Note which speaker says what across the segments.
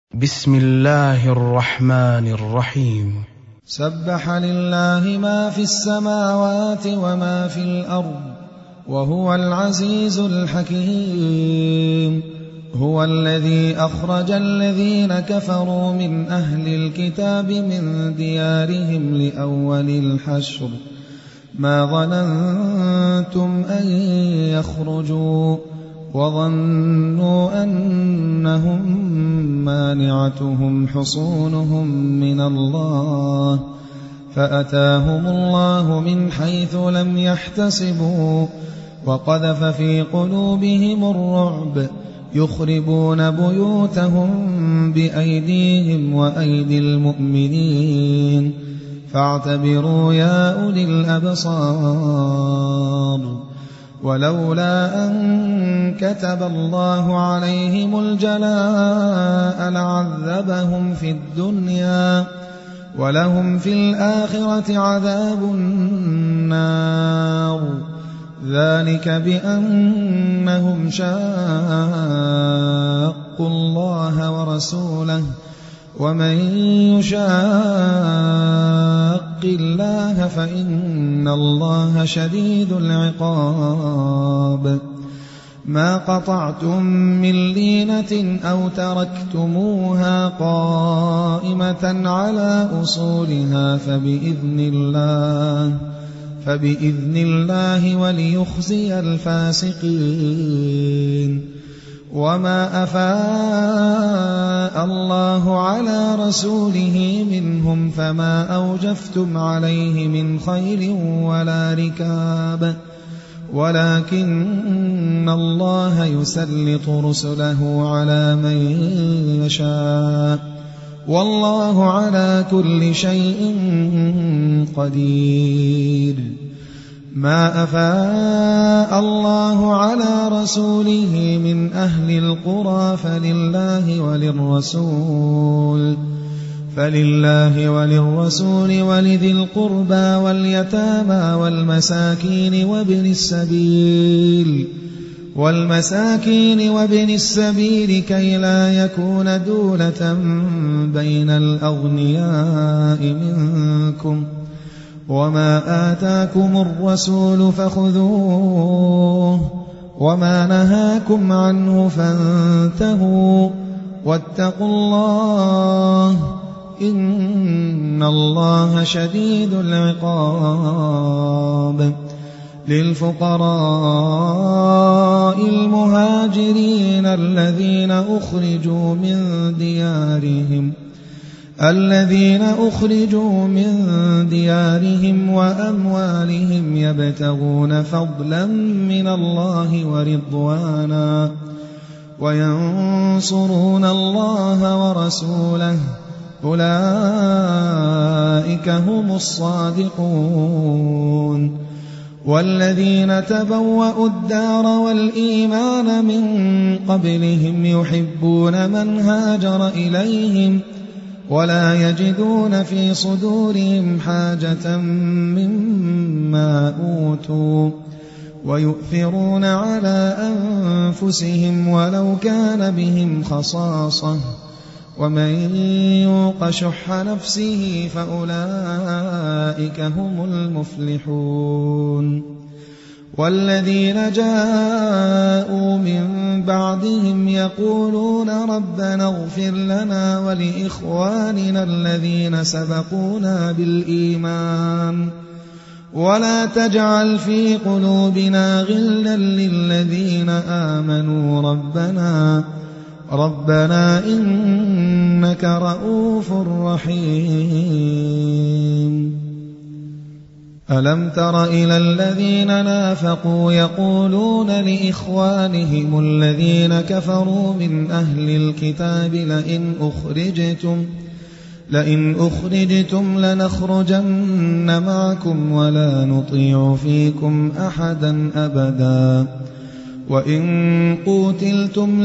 Speaker 1: بسم الله الرحمن الرحيم.
Speaker 2: سبح لله ما في السماوات وما في الأرض وهو العزيز الحكيم. هو الذي أخرج الذين كفروا من أهل الكتاب من ديارهم لأول الحشر ما ظننتم أن يخرجوا وظنوا أنهم مانعتهم حصونهم من الله فأتاهم الله من حيث لم يحتسبوا وقذف في قلوبهم الرعب يخربون بيوتهم بأيديهم وأيدي المؤمنين فاعتبروا يا أولي الأبصار. ولولا أن كتب الله عليهم الجلاء لعذبهم في الدنيا ولهم في الآخرة عذاب النار ذلك بأنهم شاقوا الله ورسوله ومن يشاق الله فإن الله شديد العقاب. ما قطعتم من لينة أو تركتموها قائمة على أصولها فبإذن الله وليخزي الفاسقين. وما أفاء الله على رسوله منهم فما أوجفتم عليه من خيل ولا ركاب ولكن الله يسلط رسله على من يشاء والله على كل شيء قدير. ما أفاء الله على رسوله من أهل القرى فلله وللرسول ولذي القربى واليتامى والمساكين وابن السبيل كي لا يكون دولة بين الأغنياء منكم وما آتاكم الرسول فخذوه وما نهاكم عنه فانتهوا واتقوا الله إن الله شديد العقاب. للفقراء المهاجرين الذين أخرجوا من ديارهم وأموالهم يبتغون فضلا من الله ورضوانا وينصرون الله ورسوله أولئك هم الصادقون. والذين تبوأوا الدار والإيمان من قبلهم يحبون من هاجر إليهم ولا يجدون في صدورهم حاجة مما أوتوا ويؤثرون على أنفسهم ولو كان بهم خصاصة ومن يوق شح نفسه فأولئك هم المفلحون. والذين جاءوا من بعدهم يقولون ربنا اغفر لنا ولإخواننا الذين سبقونا بالإيمان ولا تجعل في قلوبنا غلا للذين آمنوا ربنا إنك رؤوف رحيم. ألم تر إلى الذين نافقوا يقولون لإخوانهم الذين كفروا من أهل الكتاب لئن أخرجتم لنخرجن معكم ولا نطيع فيكم أحدا أبدا وإن قوتلتم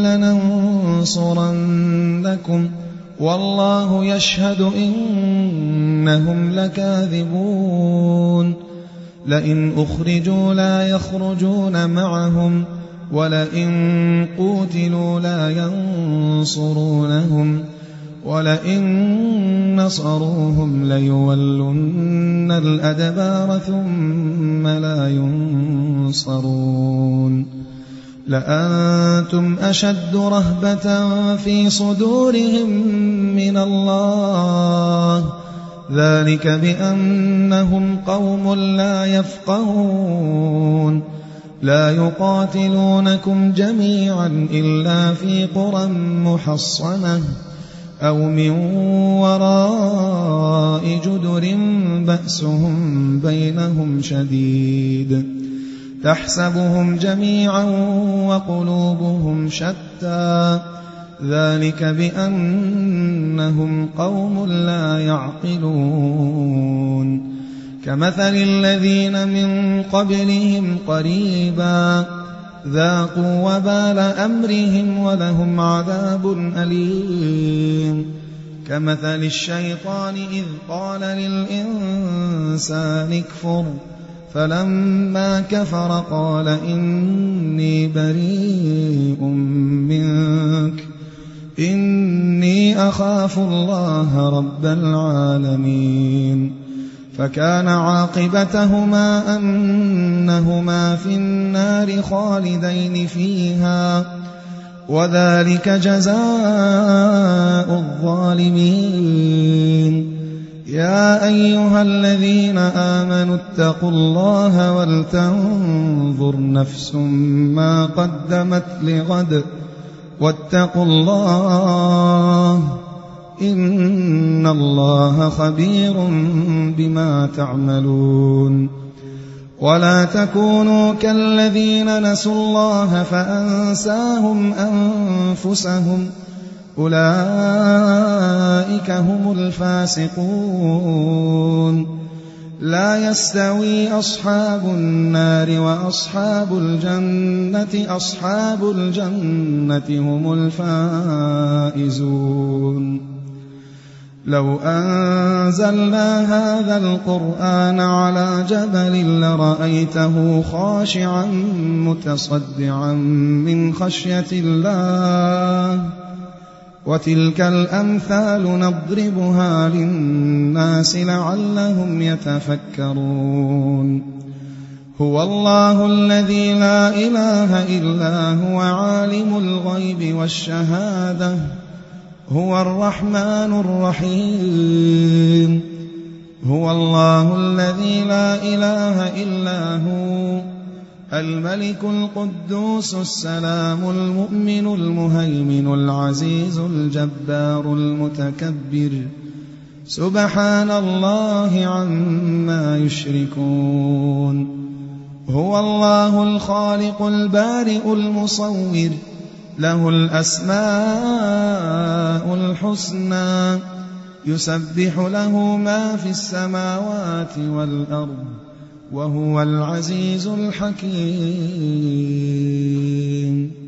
Speaker 2: لننصرنكم والله يشهد إنهم لكاذبون. لئن أخرجوا لا يخرجون معهم ولئن قوتلوا لا ينصرونهم وَلَئِن نَّصَرُوهُمْ لَيُوَلُّنَّ الْأَدْبَارَ ثُمَّ لَا يُنصَرُونَ لَأَنتُمْ أَشَدُّ رَهْبَةً فِي صُدُورِهِم مِّنَ اللَّهِ ذَلِكَ بِأَنَّهُمْ قَوْمٌ لَّا يَفْقَهُونَ لَا يُقَاتِلُونَكُمْ جَمِيعًا إِلَّا فِي قُرًى مُّحَصَّنَةٍ أَوْ مِن وَرَاءِ جُدُرٍ بَأْسُهُم بَيْنَهُمْ شَدِيدٌ تَحْسَبُهُمْ جَمِيعًا وَقُلُوبُهُمْ شَتَّىٰ ذَلِكَ بِأَنَّهُمْ قَوْمٌ لَّا يَعْقِلُونَ كَمَثَلِ الَّذِينَ مِن قَبْلِهِمْ قَرِيبًا ذَاقُوا وَبَالَ أَمْرِهِمْ وَلَهُمْ عَذَابٌ أَلِيمٌ كَمَثَلِ الشَّيْطَانِ إِذْ قَالَ لِلْإِنسَانِ اكْفُرْ فَلَمَّا كَفَرَ قَالَ إِنِّي بَرِيءٌ مِّنكَ إِنِّي أَخَافُ اللَّهَ رَبَّ الْعَالَمِينَ فَكَانَ عَاقِبَتَهُمَا أَنَّهُمَا فِي النَّارِ خَالِدَيْنِ فِيهَا وَذَلِكَ جَزَاءُ الظَّالِمِينَ يَا أَيُّهَا الَّذِينَ آمَنُوا اتَّقُوا اللَّهَ وَلْتَنظُرْ نَفْسٌ مَّا قَدَّمَتْ لِغَدٍ وَاتَّقُوا اللَّهَ إِنَّ اللَّهَ خَبِيرٌ بِمَا تَعْمَلُونَ وَلَا تَكُونُوا كَالَّذِينَ نَسُوا اللَّهَ فَأَنسَاهُمْ أَنفُسَهُمْ أُولَئِكَ هُمُ الْفَاسِقُونَ لَا يَسْتَوِي أَصْحَابُ النَّارِ وَأَصْحَابُ الْجَنَّةِ أَصْحَابُ الْجَنَّةِ هُمُ الْفَائِزُونَ لَوْ أَنزَلْنَا هَٰذَا الْقُرْآنَ عَلَىٰ جَبَلٍ لَّرَأَيْتَهُ خَاشِعًا مُّتَصَدِّعًا مِّنْ خَشْيَةِ اللَّهِ وَتِلْكَ الْأَمْثَالُ نَضْرِبُهَا لِلنَّاسِ لَعَلَّهُمْ يَتَفَكَّرُونَ هُوَ اللَّهُ الَّذِي لَا إِلَٰهَ إِلَّا هُوَ عَالِمُ الْغَيْبِ وَالشَّهَادَةِ هُوَ الرَّحْمَٰنُ الرَّحِيمُ هُوَ اللَّهُ الَّذِي لَا إِلَٰهَ إِلَّا هُوَ الْمَلِكُ الْقُدُّوسُ السَّلَامُ الْمُؤْمِنُ الْمُهَيْمِنُ الْعَزِيزُ الْجَبَّارُ الْمُتَكَبِّرُ سُبْحَانَ اللَّهِ عَمَّا يُشْرِكُونَ هُوَ اللَّهُ الْخَالِقُ الْبَارِئُ الْمُصَوِّرُ لَهُ الْأَسْمَاءُ الْحُسْنَىٰ يُسَبِّحُ لَهُ مَا فِي السَّمَاوَاتِ وَالْأَرْضِ وَهُوَ الْعَزِيزُ الْحَكِيمُ